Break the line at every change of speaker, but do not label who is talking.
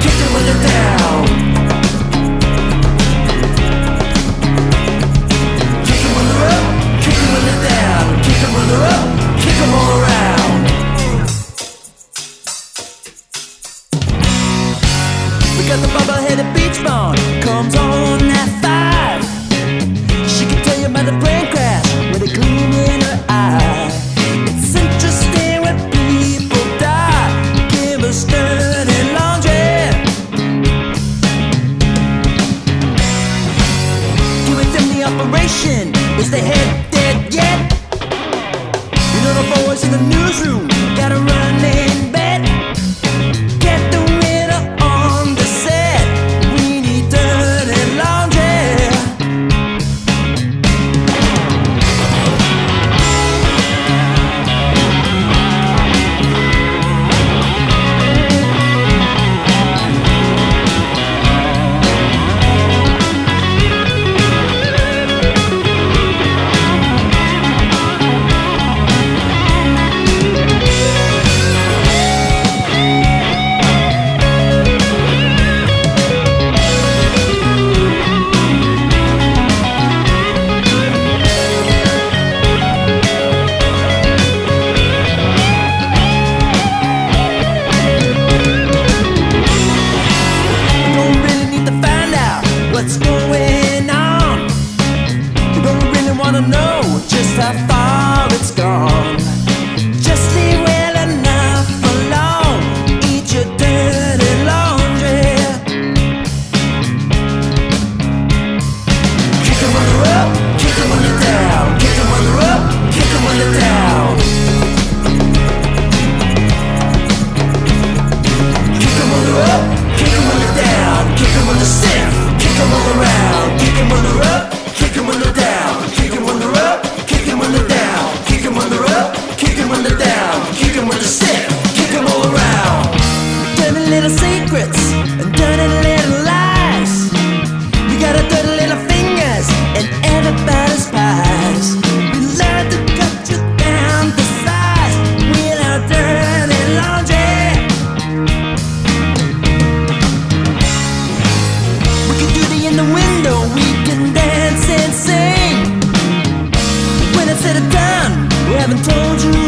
kick 'em when they're down. Kick 'em when they're up, kick 'em when they're down. Kick 'em when they're up, kick 'em all around. We got the bubble-headed beach bum, comes on at 5. She can tell you about the brain crash with a gleam in her eye. It's interesting when people die. Give us dirty laundry. Giving them the operation. Is the head dead yet? You know the boys in the newsroom gotta run in bed. Get the winner on the set. We need dirty laundry. What's going on? We don't really wanna know just how far it's gone. Just leave well enough alone. Eat your dirty laundry. Kick 'em when they're up, kick 'em when they're down. Kick 'em when they're up, kick 'em when they're down. Kick 'em when they're up, kick 'em when they're down. Kick 'em when they're stiff. Kick 'em all around, kick 'em when they're up, kick 'em when they're down. Kick 'em when they're up, kick 'em when they're down. Kick 'em when they're up, kick 'em when they're down. Kick 'em when they're stiff, kick 'em all around. Dirty little secrets and dirty little lies. You got a dirty little fingers and everybody's pies. We learn to cut you down to size with our dirty laundry. In the window, we can dance and sing. When it's said and done, we haven't told you